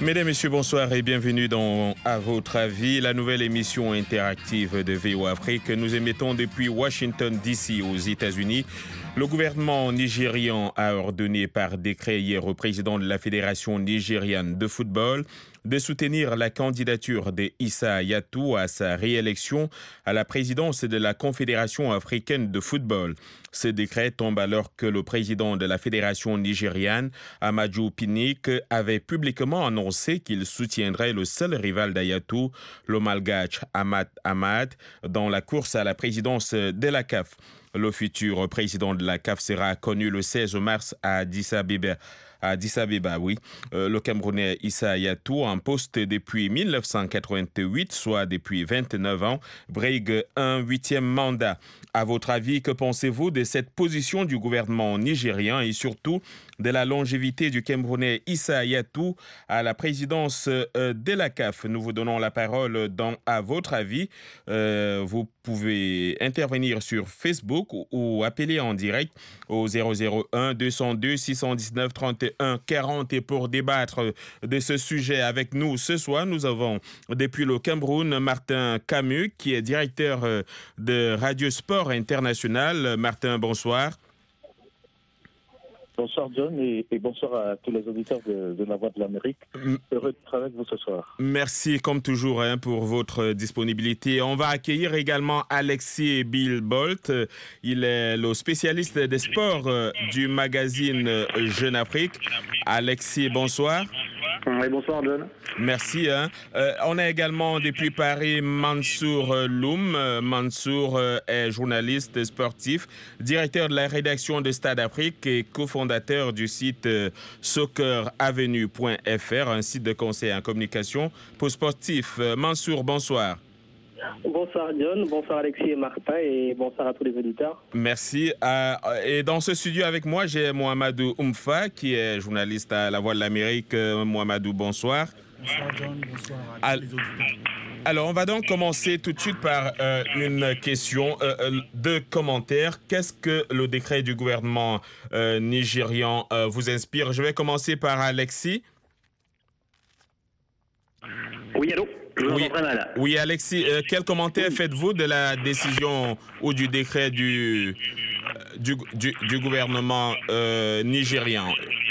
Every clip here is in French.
Mesdames, Messieurs, bonsoir et bienvenue dans À votre avis, la nouvelle émission interactive de VOA Afrique. Nous émettons depuis Washington DC aux États-Unis. Le gouvernement nigérian a ordonné par décret hier au président de la Fédération nigériane de football de soutenir la candidature d'Issa Hayatou à sa réélection à la présidence de la Confédération africaine de football. Ce décret tombe alors que le président de la Fédération nigériane, Amadou Pinnick, avait publiquement annoncé qu'il soutiendrait le seul rival d'Hayatou, le Malgache Ahmad, dans la course à la présidence de la CAF. Le futur président de la CAF sera connu le 16 mars à Addis Abeba. Le Camerounais Issa Hayatou, en poste depuis 1988, soit depuis 29 ans, brigue un 8e mandat. À votre avis, que pensez-vous de cette position du gouvernement nigérien et surtout de la longévité du Camerounais Issa Hayatou à la présidence de la CAF? Nous vous donnons la parole dans À votre avis. Vous pouvez intervenir sur Facebook ou appeler en direct au 001 202 619 31 40. Et pour débattre de ce sujet avec nous ce soir, nous avons depuis le Cameroun Martin Camus, qui est directeur de Radio Sport International. Martin, bonsoir. Bonsoir John et bonsoir à tous les auditeurs de la Voix de l'Amérique. Heureux de travailler avec vous ce soir. Merci comme toujours pour votre disponibilité. On va accueillir également Alexis Bill-Bolt. Il est le spécialiste des sports du magazine Jeune Afrique. Alexis, bonsoir. Oui, bonsoir John. Merci. On a également depuis Paris Mansour Loum. Mansour est journaliste sportif, directeur de la rédaction de Stade Afrique et cofondateur du site socceravenue.fr, un site de conseil en communication pour sportifs. Mansour, bonsoir. Bonsoir John, bonsoir Alexis et Martin et bonsoir à tous les auditeurs. Merci. Et dans ce studio avec moi, j'ai Mohamedou Oumfa qui est journaliste à La Voix de l'Amérique. Mohamedou, bonsoir. Bonsoir John, bonsoir à tous les auditeurs. Alors, on va donc commencer tout de suite par une question de commentaires. Qu'est-ce que le décret du gouvernement nigérian vous inspire? Je vais commencer par Alexis. Oui, allô? Oui, Alexis, quel commentaire faites-vous de la décision ou du décret du gouvernement nigérian?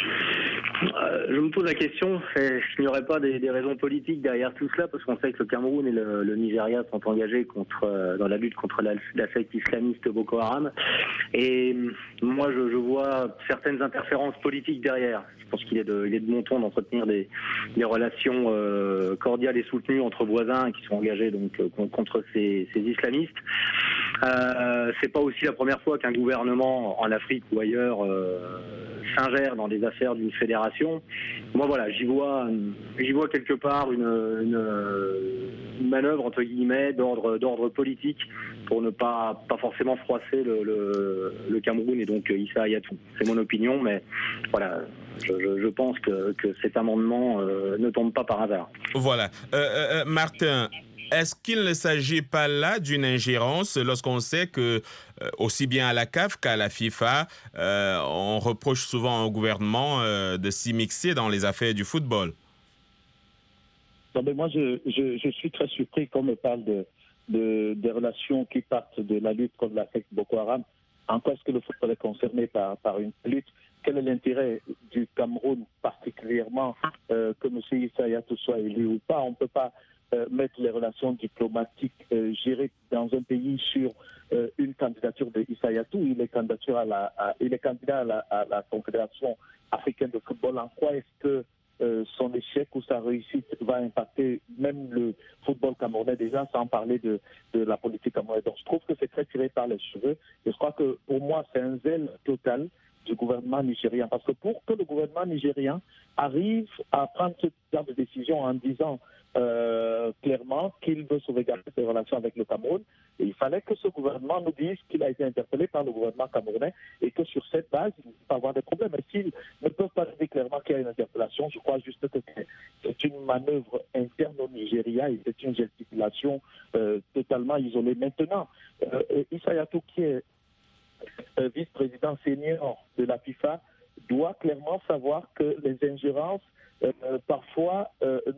Je me pose la question, est-ce qu'il n'y aurait pas des raisons politiques derrière tout cela? Parce qu'on sait que le Cameroun et le Nigeria sont engagés dans la lutte contre la secte islamiste Boko Haram. Et moi, je vois certaines interférences politiques derrière. Je pense qu'il est de bon ton d'entretenir des relations cordiales et soutenues entre voisins qui sont engagés donc contre ces islamistes. C'est pas aussi la première fois qu'un gouvernement en Afrique ou ailleurs s'ingère dans des affaires d'une fédération. Moi, voilà, j'y vois quelque part une manœuvre entre guillemets d'ordre politique pour ne pas forcément froisser le Cameroun et donc Issa Hayatou. C'est mon opinion, mais voilà. Je pense que cet amendement ne tombe pas par hasard. Voilà. Martin, est-ce qu'il ne s'agit pas là d'une ingérence lorsqu'on sait que, aussi bien à la CAF qu'à la FIFA, on reproche souvent au gouvernement de s'immiscer dans les affaires du football? Non, mais moi, je suis très surpris qu'on me parle des relations qui partent de la lutte contre la secte Boko Haram. En quoi est-ce que le football est concerné par une lutte? Quel est l'intérêt du Cameroun particulièrement que M. Issa Hayatou soit élu ou pas? On ne peut pas mettre les relations diplomatiques gérées dans un pays sur une candidature de Issa Hayatou. Il est candidat à la Confédération africaine de football. En quoi est-ce que son échec ou sa réussite va impacter même le football camerounais déjà, sans parler de la politique camerounaise? Donc je trouve que c'est très tiré par les cheveux. Et je crois que pour moi, c'est un zèle total du gouvernement nigérien. Parce que pour que le gouvernement nigérien arrive à prendre ce genre de décision en disant clairement qu'il veut sauvegarder ses relations avec le Cameroun, et il fallait que ce gouvernement nous dise qu'il a été interpellé par le gouvernement camerounais et que sur cette base, il ne peut pas avoir de problème. Et s'ils ne peuvent pas dire clairement qu'il y a une interpellation, je crois juste que c'est une manœuvre interne au Nigeria et c'est une gesticulation totalement isolée. Maintenant, Issa Hayatou, qui est vice-président senior de la FIFA, doit clairement savoir que les ingérences parfois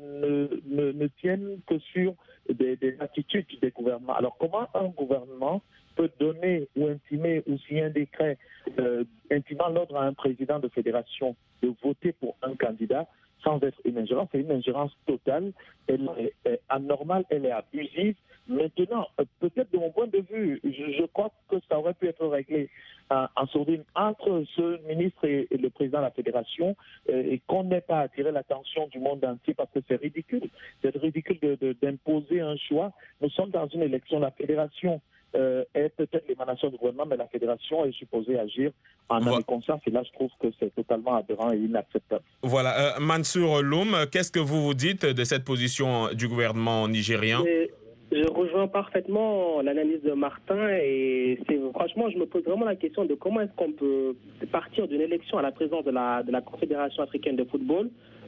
ne tiennent que sur des attitudes des gouvernements. Alors comment un gouvernement peut donner ou intimer ou signer un décret intimant l'ordre à un président de fédération de voter pour un candidat sans être une ingérence? C'est une ingérence totale, elle est anormale, elle est abusive. Maintenant, peut-être de mon point de vue, je crois que ça aurait pu être réglé en sourdine entre ce ministre et le président de la fédération et qu'on n'ait pas attiré l'attention du monde entier parce que c'est ridicule. C'est ridicule d'imposer un choix. Nous sommes dans une élection, la fédération est peut-être l'émanation du gouvernement, mais la fédération est supposée agir en âme et conscience. Et là, je trouve que c'est totalement aberrant et inacceptable. Voilà. Mansour Loum, qu'est-ce que vous dites de cette position du gouvernement nigérien? Je rejoins parfaitement l'analyse de Martin et franchement, je me pose vraiment la question de comment est-ce qu'on peut partir d'une élection à la présidence de la Confédération africaine de football,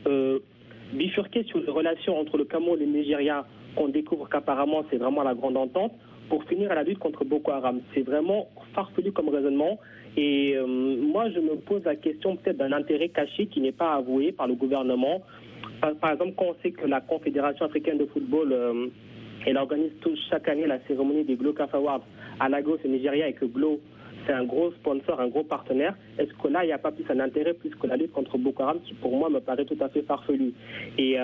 bifurquer sur les relations entre le Cameroun et le Nigeria, qu'on découvre qu'apparemment c'est vraiment la grande entente, pour finir à la lutte contre Boko Haram. C'est vraiment farfelu comme raisonnement. Et moi, je me pose la question peut-être d'un intérêt caché qui n'est pas avoué par le gouvernement. Par exemple, quand on sait que la Confédération africaine de football, elle organise chaque année la cérémonie des Glo CAF Awards à Lagos, au Nigeria, et que Glo, c'est un gros sponsor, un gros partenaire. Est-ce que là, il n'y a pas plus un intérêt plus que la lutte contre Boko Haram, qui pour moi me paraît tout à fait farfelu. Et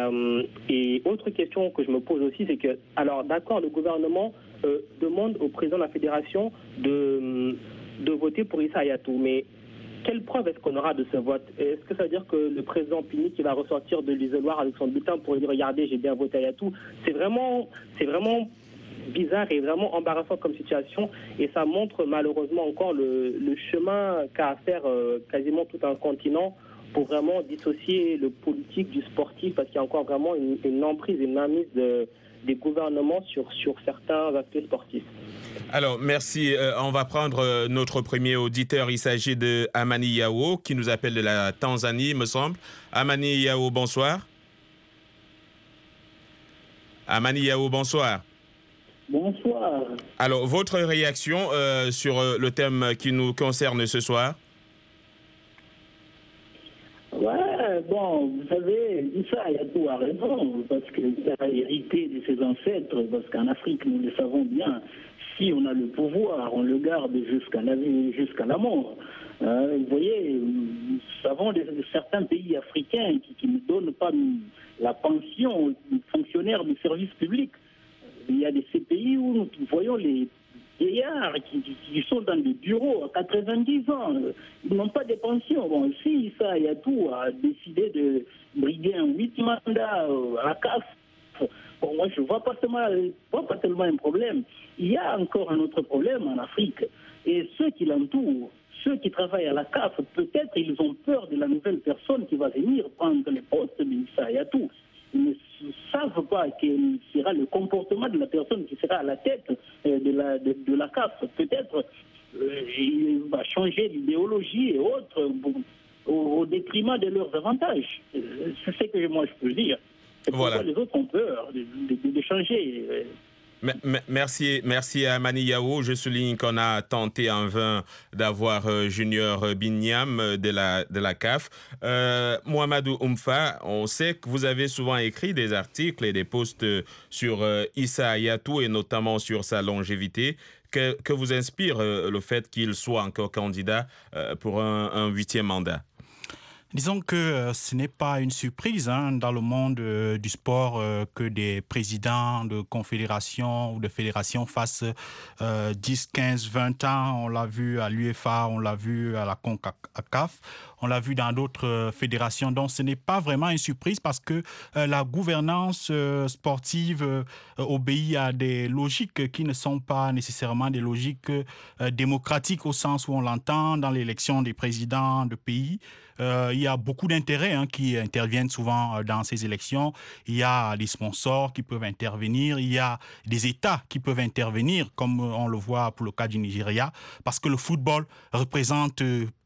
autre question que je me pose aussi, c'est que, alors d'accord, le gouvernement demande au président de la fédération de voter pour Issa Hayatou, mais quelle preuve est-ce qu'on aura de ce vote? Est-ce que ça veut dire que le président Pini qui va ressortir de l'isoloir avec son bulletin pour dire regardez, j'ai bien voté Hayatou? C'est vraiment bizarre et vraiment embarrassant comme situation, et ça montre malheureusement encore le chemin qu'a à faire quasiment tout un continent pour vraiment dissocier le politique du sportif, parce qu'il y a encore vraiment une emprise, une mainmise des gouvernements sur certains aspects sportifs. Alors, merci. On va prendre notre premier auditeur. Il s'agit de Amani Yao, qui nous appelle de la Tanzanie, me semble. Amani Yao, bonsoir. Amani Yao, bonsoir. Bonsoir. Alors, votre réaction sur le thème qui nous concerne ce soir? Ouais, bon, vous savez, Issa Hayatou a raison, parce qu'il a hérité de ses ancêtres, parce qu'en Afrique, nous le savons bien, si on a le pouvoir, on le garde jusqu'à la mort. Vous voyez, nous savons de certains pays africains qui ne donnent pas la pension aux fonctionnaires du service public. Il y a ces pays où nous voyons les vieillards qui sont dans des bureaux à 90 ans. Ils n'ont pas de pension. Bon, si Issa Hayatou a décidé de briguer un 8 mandats à la CAF, bon, moi je ne vois pas tellement un problème. Il y a encore un autre problème en Afrique. Et ceux qui l'entourent, ceux qui travaillent à la CAF, peut-être ils ont peur de la nouvelle personne qui va venir prendre le poste d'Issa Hayatou. Ils ne savent pas quel sera le comportement de la personne qui sera à la tête de la CAF. Peut-être il va changer d'idéologie et autres au détriment de leurs avantages. C'est ce que moi je peux dire. C'est pourquoi les autres ont peur de changer. Merci à Amani Yao. Je souligne qu'on a tenté en vain d'avoir Junior Binyam de la CAF. Mohamedou Oumfa, on sait que vous avez souvent écrit des articles et des posts sur Issa Hayatou et notamment sur sa longévité. Que vous inspire le fait qu'il soit encore candidat pour un 8e mandat? Disons que ce n'est pas une surprise dans le monde du sport que des présidents de confédérations ou de fédérations fassent 10, 15, 20 ans. On l'a vu à l'UEFA, on l'a vu à la CONCACAF, on l'a vu dans d'autres fédérations. Donc ce n'est pas vraiment une surprise parce que la gouvernance sportive obéit à des logiques qui ne sont pas nécessairement des logiques démocratiques au sens où on l'entend dans l'élection des présidents de pays. Il y a beaucoup d'intérêts qui interviennent souvent dans ces élections. Il y a des sponsors qui peuvent intervenir. Il y a des États qui peuvent intervenir, comme on le voit pour le cas du Nigeria, parce que le football représente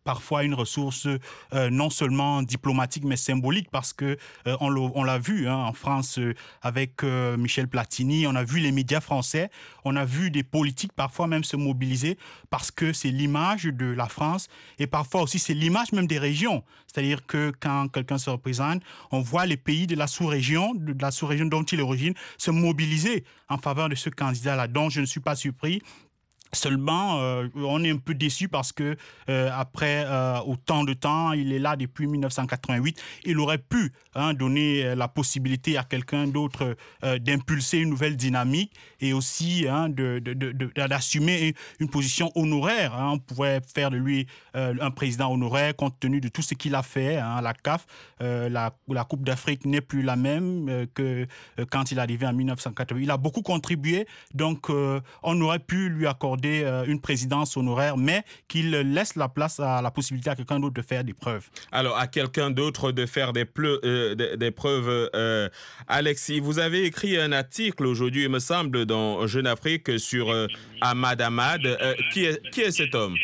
parfois une ressource non seulement diplomatique mais symbolique, parce que on l'a vu en France avec Michel Platini, on a vu les médias français, on a vu des politiques parfois même se mobiliser parce que c'est l'image de la France et parfois aussi c'est l'image même des régions. C'est-à-dire que quand quelqu'un se représente, on voit les pays de la sous-région dont il est origine, se mobiliser en faveur de ce candidat-là. Donc je ne suis pas surpris. Seulement, on est un peu déçu parce que après autant de temps, il est là depuis 1988. Il aurait pu donner la possibilité à quelqu'un d'autre d'impulser une nouvelle dynamique et aussi d'assumer une position honoraire. On pourrait faire de lui un président honoraire compte tenu de tout ce qu'il a fait à la CAF. La Coupe d'Afrique n'est plus la même que quand il est arrivé en 1988. Il a beaucoup contribué, donc on aurait pu lui accorder une présidence honoraire, mais qu'il laisse la place à la possibilité à quelqu'un d'autre de faire des preuves. Alors, à quelqu'un d'autre de faire des preuves. Alexis, vous avez écrit un article aujourd'hui, il me semble, dans Jeune Afrique sur Ahmad Ahmad. Qui est cet homme?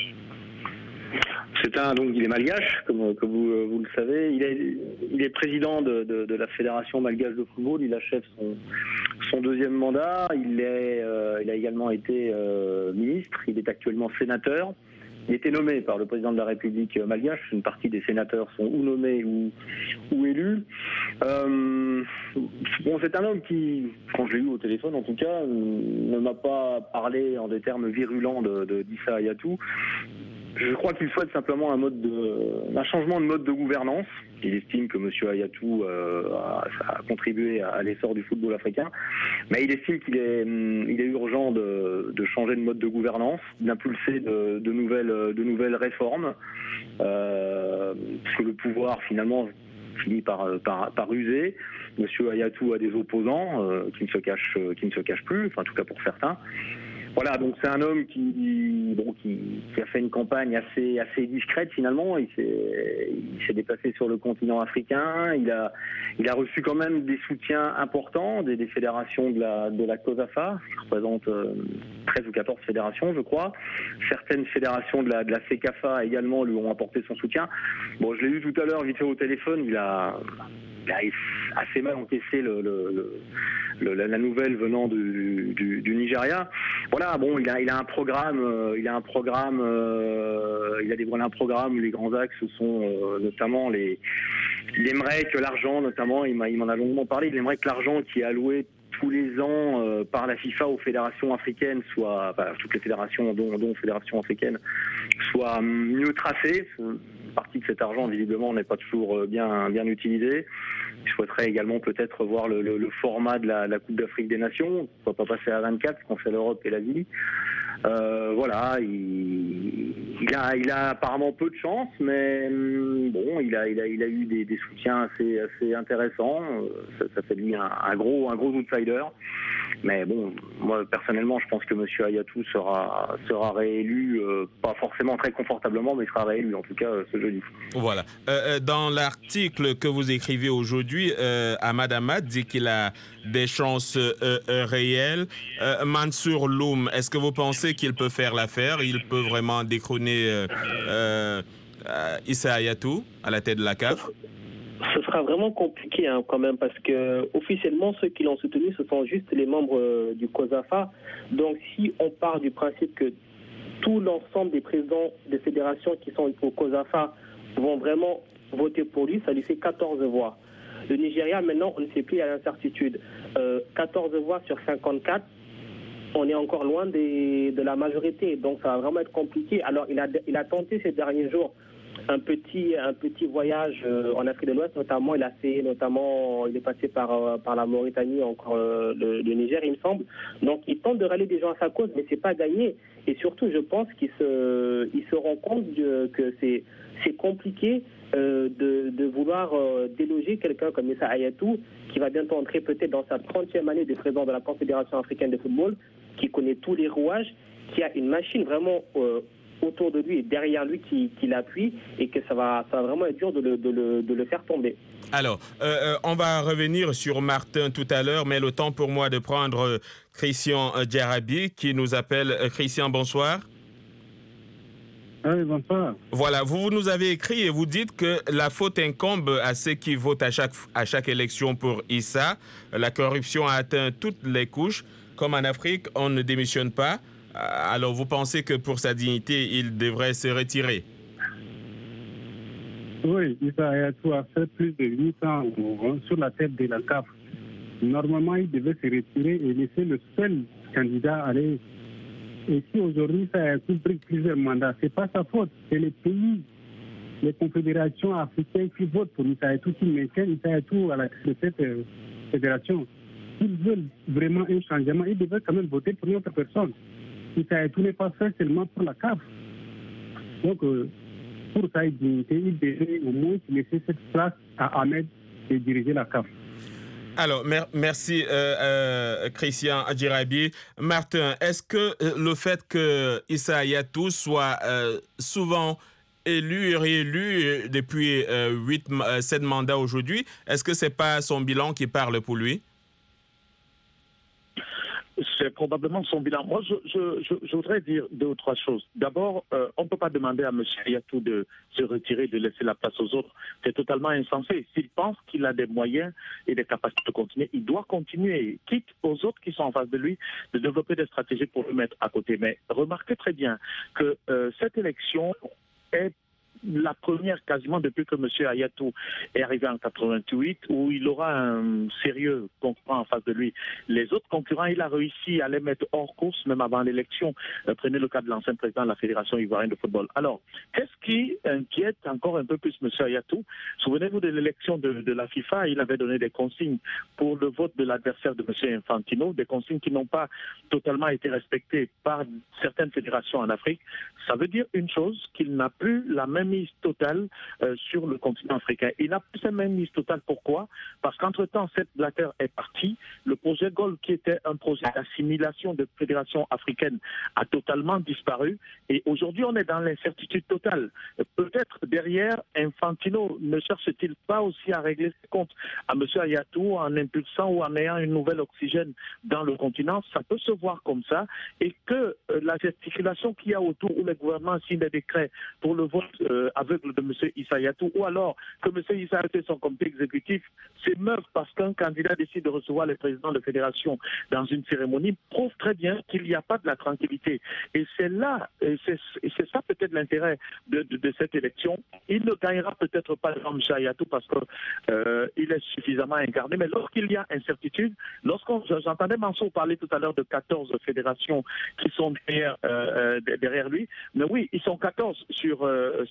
Donc il est malgache, comme vous le savez. Il est président de la Fédération malgache de football. Il achève son deuxième mandat. Il a également été ministre. Il est actuellement sénateur. Il a été nommé par le président de la République malgache. Une partie des sénateurs sont ou nommés ou élus. C'est un homme qui, quand je l'ai eu au téléphone en tout cas, ne m'a pas parlé en des termes virulents d'Issa Hayatou. Je crois qu'il souhaite simplement un changement de mode de gouvernance. Il estime que M. Hayatou a contribué à l'essor du football africain, mais il estime qu'il est urgent de changer de mode de gouvernance, d'impulser de nouvelles réformes, parce que le pouvoir finalement finit par user. M. Hayatou a des opposants qui ne se cachent plus, enfin en tout cas pour certains. Voilà, donc c'est un homme qui a fait une campagne assez discrète finalement. Il s'est déplacé sur le continent africain. Il a reçu quand même des soutiens importants des fédérations de la COSAFA, qui représente 13 ou 14 fédérations, je crois. Certaines fédérations de la CECAFA également lui ont apporté son soutien. Bon, je l'ai eu tout à l'heure vite fait au téléphone. Il a assez mal encaissé la nouvelle venant du Nigeria. Voilà, bon, il a un programme, il a dévoilé un programme où les grands axes sont notamment il aimerait que l'argent, notamment, il m'en a longuement parlé, il aimerait que l'argent qui est alloué tous les ans par la FIFA aux fédérations africaines toutes les fédérations dont fédérations africaines soient mieux tracées. Une partie de cet argent visiblement n'est pas toujours bien utilisée. Il souhaiterait également peut-être voir le format de la Coupe d'Afrique des Nations, pourquoi pas passer à 24, ce qu'on fait l'Europe et l'Asie. Voilà, il a apparemment peu de chance, mais bon, il a eu des soutiens assez intéressants. Ça fait de lui un gros outsider. Mais bon, moi personnellement, je pense que M. Hayatou sera réélu, pas forcément très confortablement, mais il sera réélu en tout cas ce jeudi. Voilà. Dans l'article que vous écrivez aujourd'hui, Ahmad Ahmad dit qu'il a des chances réelles. Mansour Loum, est-ce que vous pensez qu'il peut faire l'affaire? Il peut vraiment détrôner Issa Hayatou à la tête de la CAF? Ce sera vraiment compliqué quand même, parce que officiellement ceux qui l'ont soutenu, ce sont juste les membres du COSAFA. Donc si on part du principe que tout l'ensemble des présidents des fédérations qui sont au COSAFA vont vraiment voter pour lui, ça lui fait 14 voix. Le Nigeria, maintenant, on ne sait plus, à l'incertitude. 14 voix sur 54, on est encore loin de la majorité, donc ça va vraiment être compliqué. Alors il a tenté ces derniers jours un petit voyage en Afrique de l'Ouest, notamment il est passé par la Mauritanie, encore le Niger, il me semble. Donc il tente de rallier des gens à sa cause, mais c'est pas gagné. Et surtout, je pense qu'il se rend compte que c'est compliqué de vouloir déloger quelqu'un comme Issa Hayatou, qui va bientôt entrer peut-être dans sa 30e année de président de la Confédération africaine de football, qui connaît tous les rouages, qui a une machine vraiment autour de lui et derrière lui qui l'appuie, et que ça va vraiment être dur de le faire tomber. Alors, on va revenir sur Martin tout à l'heure, mais le temps pour moi de prendre Christian Diarabi qui nous appelle. Christian, bonsoir. Oui, bonsoir. Voilà, vous nous avez écrit et vous dites que la faute incombe à ceux qui votent à chaque élection pour Issa. La corruption a atteint toutes les couches. Comme en Afrique, on ne démissionne pas. Alors vous pensez que pour sa dignité, il devrait se retirer? Oui, Issa Hayatou a fait plus de 8 ans sur la tête de la CAF. Normalement, il devait se retirer et laisser le seul candidat aller. Et si aujourd'hui, ça a pris plusieurs mandats, ce n'est pas sa faute. C'est les pays, les confédérations africaines qui votent pour Issa Hayatou, qui maintiennent Issa Hayatou à la tête de cette fédération. S'ils veulent vraiment un changement, ils devraient quand même voter pour une autre personne. Issa Hayatou n'est pas fait seulement pour la CAF. Donc, pour sa dignité, il devrait au moins laisser cette place à Ahmed et diriger la CAF. Alors, merci Christian Adjirabi. Martin, est-ce que le fait que Issa Hayatou soit souvent élu et réélu depuis 7 mandats aujourd'hui, est-ce que ce n'est pas son bilan qui parle pour lui? C'est probablement son bilan. Moi, je voudrais dire 2 ou 3 choses. D'abord, on ne peut pas demander à M. Hayatou de se retirer, de laisser la place aux autres. C'est totalement insensé. S'il pense qu'il a des moyens et des capacités de continuer, il doit continuer, quitte aux autres qui sont en face de lui, de développer des stratégies pour le mettre à côté. Mais remarquez très bien que cette élection est la première quasiment depuis que M. Hayatou est arrivé en 88, où il aura un sérieux concurrent en face de lui. Les autres concurrents, il a réussi à les mettre hors course, même avant l'élection. Prenez le cas de l'ancien président de la Fédération ivoirienne de football. Alors, qu'est-ce qui inquiète encore un peu plus M. Hayatou? Souvenez-vous de l'élection de la FIFA, il avait donné des consignes pour le vote de l'adversaire de M. Infantino, des consignes qui n'ont pas totalement été respectées par certaines fédérations en Afrique. Ça veut dire une chose, qu'il n'a plus la même mise totale sur le continent africain. Il n'a plus la même mise totale. Pourquoi? Parce qu'entre-temps, Sepp Blatter est parti. Le projet GOL, qui était un projet d'assimilation de fédérations africaines, a totalement disparu. Et aujourd'hui, on est dans l'incertitude totale. Peut-être derrière, Infantino ne cherche-t-il pas aussi à régler ses comptes à M. Hayatou en impulsant ou en ayant une nouvelle oxygène dans le continent? Ça peut se voir comme ça. Et que la gesticulation qu'il y a autour, où le gouvernement signe des décrets pour le vote aveugle de M. Issa Hayatou, ou alors que M. Issa Hayatou et son comité exécutif s'émeuvent parce qu'un candidat décide de recevoir les présidents de fédération dans une cérémonie, prouve très bien qu'il n'y a pas de la tranquillité. Et c'est là, et c'est ça peut-être l'intérêt de cette élection. Il ne gagnera peut-être pas M. Hayatou parce qu'il est suffisamment incarné, mais lorsqu'il y a incertitude, j'entendais Mansour parler tout à l'heure de 14 fédérations qui sont derrière lui, mais oui, ils sont 14 sur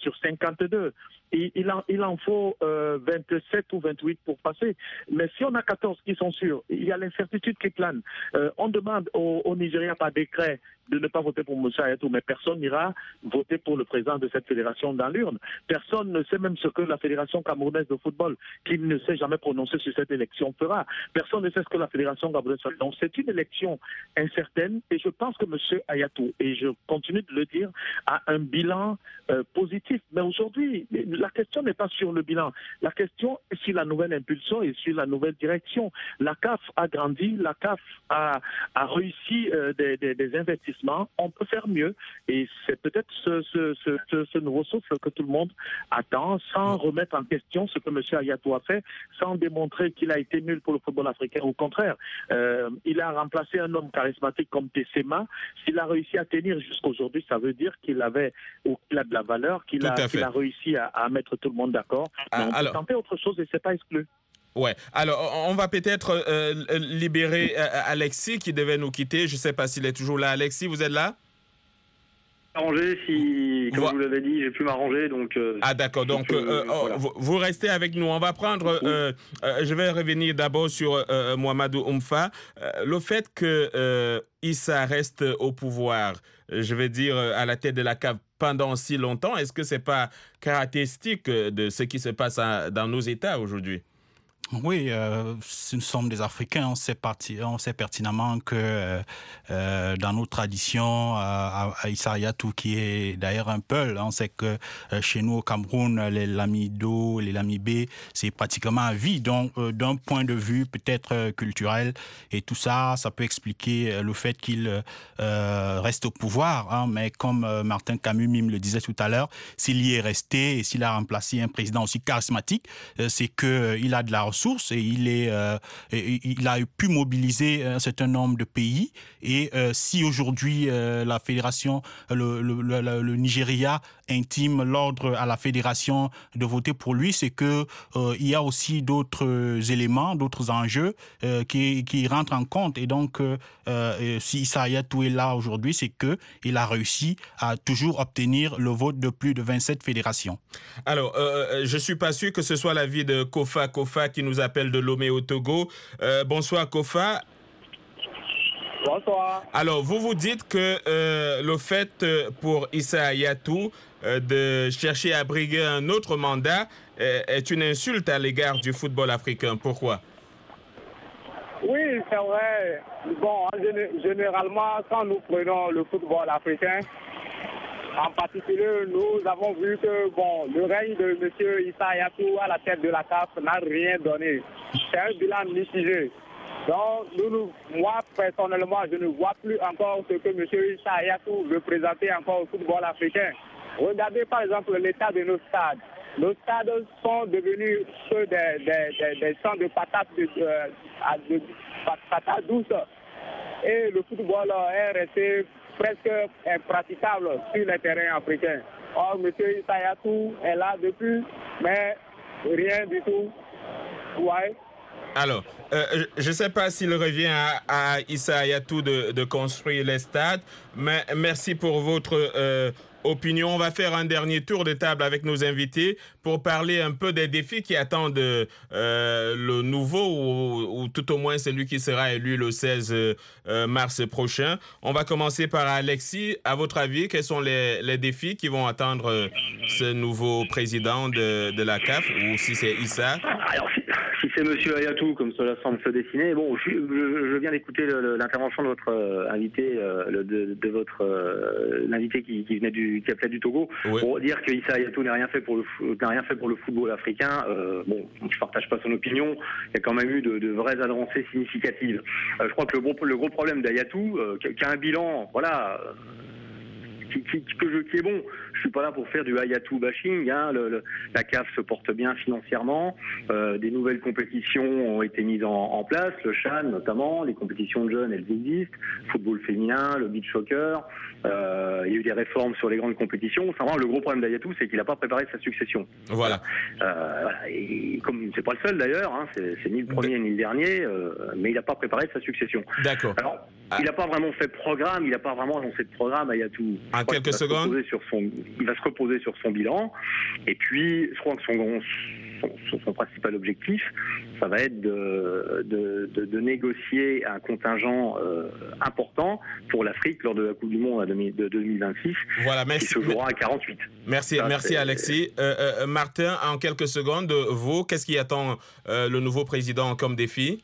52. Et il en faut 27 ou 28 pour passer. Mais si on a 14 qui sont sûrs, il y a l'incertitude qui plane. On demande au Nigeria par décret de ne pas voter pour Moussa Hayatou, mais personne n'ira voter pour le président de cette fédération dans l'urne. Personne ne sait même ce que la Fédération camerounaise de football, qui ne s'est jamais prononcée sur cette élection, fera. Personne ne sait ce que la Fédération camerounaise fera. Donc c'est une élection incertaine et je pense que M. Hayatou, et je continue de le dire, a un bilan positif. Mais aujourd'hui, la question n'est pas sur le bilan. La question est sur la nouvelle impulsion et sur la nouvelle direction. La CAF a grandi, la CAF a réussi des investissements. On peut faire mieux et c'est peut-être ce nouveau souffle que tout le monde attend, sans remettre en question ce que M. Hayatou a fait, sans démontrer qu'il a été nul pour le football africain. Au contraire, il a remplacé un homme charismatique comme Tessema. S'il a réussi à tenir jusqu'aujourd'hui, ça veut dire qu'il a de la valeur, qu'il a réussi à mettre tout le monde d'accord. On peut tenter autre chose et c'est pas exclu. Ouais. Alors, on va peut-être libérer Alexis qui devait nous quitter. Je ne sais pas s'il est toujours là. Alexis, vous êtes là? Arrangé, comme je vous l'avais dit, j'ai pu m'arranger. Donc, d'accord. Donc, voilà. Vous restez avec nous. On va prendre... je vais revenir d'abord sur Mohamedou Oumfa. Le fait que Issa reste au pouvoir, je vais dire, à la tête de la CAF pendant si longtemps, est-ce que ce n'est pas caractéristique de ce qui se passe dans nos États aujourd'hui? Oui, nous sommes des Africains, on sait pertinemment que dans nos traditions, à Issa Hayatou, qui est d'ailleurs un Peul, on sait que chez nous au Cameroun, les Lamido, les Lamibé, c'est pratiquement à vie. Donc, d'un point de vue peut-être culturel et tout ça, ça peut expliquer le fait qu'il reste au pouvoir. Hein, mais comme Martin Camus-Mime le disait tout à l'heure, s'il y est resté et s'il a remplacé un président aussi charismatique, c'est qu'il a de la ressource et il a pu mobiliser un certain nombre de pays. Et si aujourd'hui la fédération, le Nigeria intime l'ordre à la fédération de voter pour lui, c'est que il y a aussi d'autres éléments, d'autres enjeux qui rentrent en compte. Et donc, si Issa Hayatou est là aujourd'hui, c'est que il a réussi à toujours obtenir le vote de plus de 27 fédérations. Alors, je suis pas sûr que ce soit l'avis de Kofa qui nous appelle de Lomé au Togo. Bonsoir Kofa. Bonsoir. Alors, vous dites que le fait pour Issa Hayatou de chercher à briguer un autre mandat est une insulte à l'égard du football africain. Pourquoi? Oui, c'est vrai. Bon, généralement, quand nous prenons le football africain, en particulier, nous avons vu que le règne de M. Issa Hayatou à la tête de la CAF n'a rien donné. C'est un bilan mitigé. Donc, moi, personnellement, je ne vois plus encore ce que M. Issa Hayatou veut présenter encore au football africain. Regardez par exemple l'état de nos stades. Nos stades sont devenus ceux des champs de patates, patates douces. Et le football est resté presque impraticable sur les terrains africains. Or, M. Issa Hayatou est là depuis, mais rien du tout. Ouais. Alors, je ne sais pas s'il revient à Issa Hayatou de construire les stades, mais merci pour votre opinion. On va faire un dernier tour de table avec nos invités pour parler un peu des défis qui attendent le nouveau ou tout au moins celui qui sera élu le 16 mars prochain. On va commencer par Alexis. À votre avis, quels sont les défis qui vont attendre ce nouveau président de la CAF, ou si c'est Issa? Alors, si c'est Monsieur Hayatou, comme cela semble se dessiner, bon, je viens d'écouter l'intervention de votre invité, l'invité qui appelait du Togo, oui, pour dire que Issa Hayatou n'a rien fait pour le football africain. Bon, je partage pas son opinion. Il y a quand même eu de vraies avancées significatives. Je crois que le gros problème d'Hayatou, qui a un bilan, voilà, qui est bon. Je suis pas là pour faire du Hayatou bashing. Hein. La CAF se porte bien financièrement. Des nouvelles compétitions ont été mises en place. Le CHAN notamment. Les compétitions de jeunes, elles existent. Football féminin, le beach soccer. Il y a eu des réformes sur les grandes compétitions. Vraiment, le gros problème d'Hayatou, c'est qu'il n'a pas préparé sa succession. Voilà. Et comme c'est pas le seul d'ailleurs, hein, c'est ni le premier ni le dernier, mais il n'a pas préparé sa succession. D'accord. Alors, il n'a pas vraiment fait de programme. Il n'a pas vraiment lancé de programme Hayatou. En quelques secondes. Il va se reposer sur son bilan. Et puis, je crois que son principal objectif, ça va être de négocier un contingent important pour l'Afrique lors de la Coupe du Monde de 2026, voilà, merci, qui se jouera à 48. Merci Alexis. Martin, en quelques secondes, vous, qu'est-ce qui attend le nouveau président comme défi?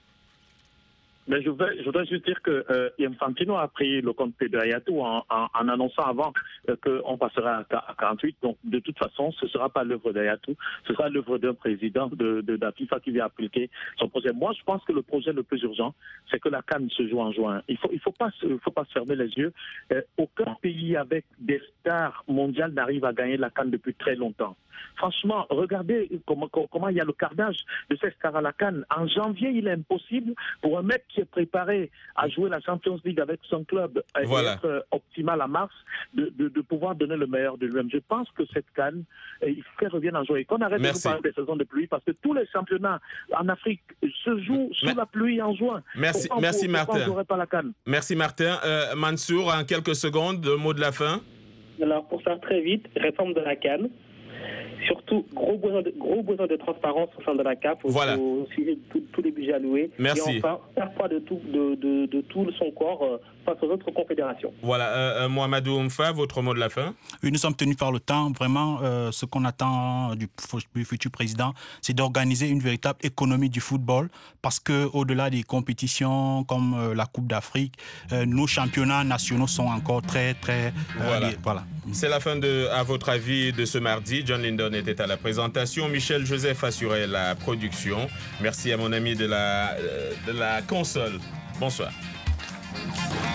Mais je voudrais juste dire que Infantino a pris le compte de Hayatou en annonçant avant qu'on passerait à 48. Donc, de toute façon, ce ne sera pas l'œuvre d'Hayatou, ce sera l'œuvre d'un président de la FIFA qui vient appliquer son projet. Moi, je pense que le projet le plus urgent, c'est que la CAN se joue en juin. Il faut pas se fermer les yeux. Aucun pays avec des stars mondiales n'arrive à gagner la CAN depuis très longtemps. Franchement, regardez comment il y a le carnage de ces stars à la CAN. En janvier, il est impossible pour un mec qui est préparé à jouer la Champions League avec son club et être optimal à mars, de pouvoir donner le meilleur de lui-même. Je pense que cette CAN, il faut qu'elle revienne en juin. Et qu'on arrête de nous parler des saisons de pluie, parce que tous les championnats en Afrique se jouent sous la pluie en juin. Merci Martin. Pas la CAN. Merci Martin. Mansour, en quelques secondes, le mot de la fin. Alors, pour faire très vite, réforme de la CAN. surtout, gros besoin de transparence au sein de la CAF, au sujet de tous les budgets alloués. Merci. Et enfin, faire part de tout son corps face aux autres confédérations. Voilà. Mohamedou Mfa, votre mot de la fin? Oui, nous sommes tenus par le temps. Vraiment, ce qu'on attend du futur président, c'est d'organiser une véritable économie du football, parce qu'au-delà des compétitions comme la Coupe d'Afrique, nos championnats nationaux sont encore très, très... Voilà. C'est la fin à votre avis, de ce mardi. John Lindon était à la présentation. Michel Joseph assurait la production. Merci à mon ami de la console. Bonsoir.